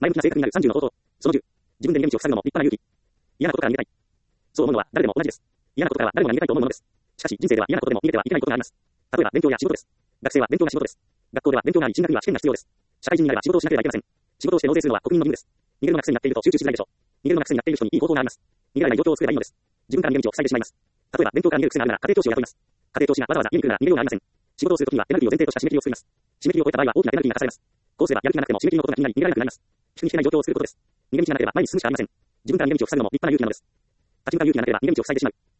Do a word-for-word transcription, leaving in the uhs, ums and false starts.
前向きな性格になるさんじゅうの方法。そのじゅう。自分で逃げ道を塞ぐのも立派な勇気。嫌なことから逃げたい。そう思うのは誰でも同じです。嫌なことからは誰もが逃げたいと思うものです。しかし人生では嫌なことでも逃げてはいけないことがあります。例えば勉強や仕事です。学生は勉強が仕事です。学校では勉強があり、進学には試験が必要です。社会人になれば仕事をしなければいけません。仕事をして納税するのは国民の義務です。逃げるのが癖になっていると集中しづらいでしょう。逃げるのが癖になっている人にいい方法があります。逃げられない状況を作ればいいのです。自分から逃げ道を塞いでしまいます。例えば勉強から逃げる癖があるなら家庭教師を雇います。家庭教師がわざわざ家に来るなら逃げようがありません。仕事をするときにはペナルティを前提とした締め切りを作ります。締め切りを超えた場合は大きなペナルティが課されます。こうすればやる気がなくても締め切りのことが気になり逃げられなくなります。引くに引けない状況を作ることです。逃げ道がなければ前に進むしかありません。自分から逃げ道を塞ぐのも立派な勇気なのです。立ち向かう勇気がなければ逃げ道を塞いでしまう。